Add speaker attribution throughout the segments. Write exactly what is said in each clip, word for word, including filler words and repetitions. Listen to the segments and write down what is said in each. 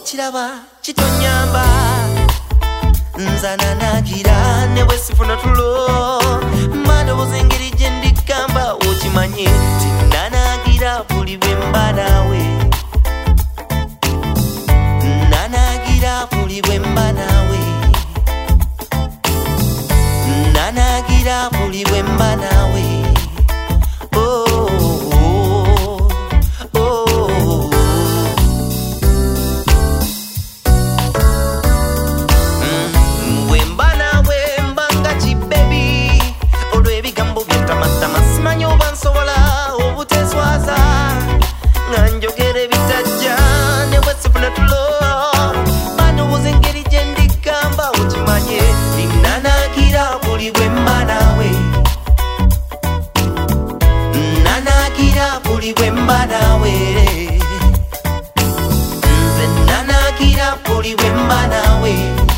Speaker 1: kiraba kitonyamba nzananagira ne bwesifuna tulo mandowooza engeri gye ndikamba okimanye tinanagira buli bwe mba naawe nanagira buli bwe mba naawe nanagira buli bwe mba naawe buli bwe mba naawe nze nanagira buli bwe mba naawe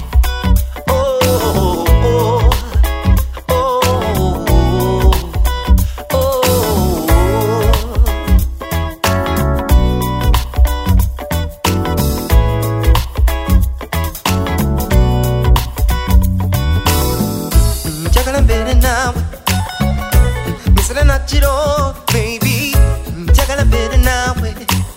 Speaker 1: njagala mbeere naawe misana na kiro baby njagala mbeere naawe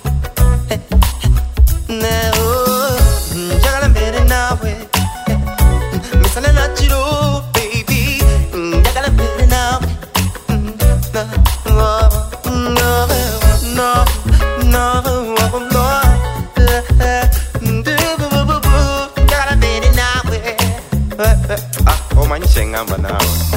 Speaker 1: njagala mbeere naawe misana na kiro baby njagala mbeere naawe njagala mbeere naawe omanyi kye ngamba naawe